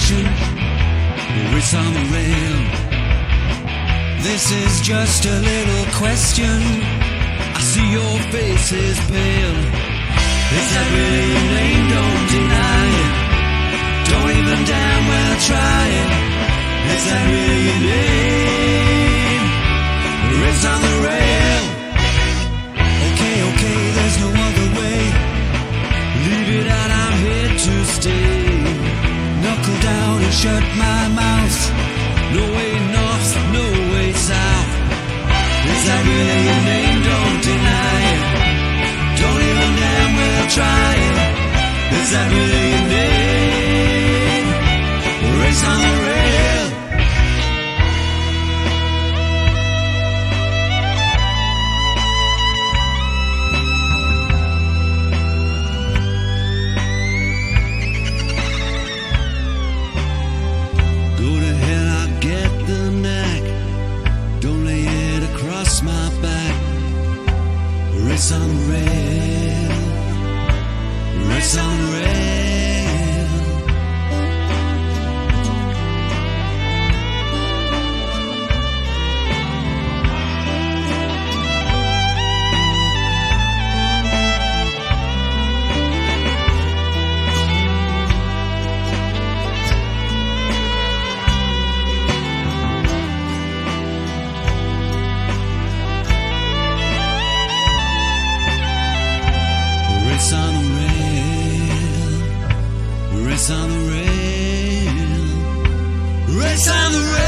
station, it's on the rail. This is just a little question. I see your face is pale. Is that really your name? Don't deny it. Don't even damn well try it. Is that really your name? It's on the rail. Okay, okay, there's no other way. Leave it out, I'm here to stay. Knuckle down and shut my mouth. No way north, no way south. Is that really your name? Don't deny it. Don't even damn well try it. Is that really your name? Race on the rail. Go to hell, I get the knack. Don't lay it across my back. Race on the rail. Race on the rail. Race on the rail, race on the rail, race on the rail.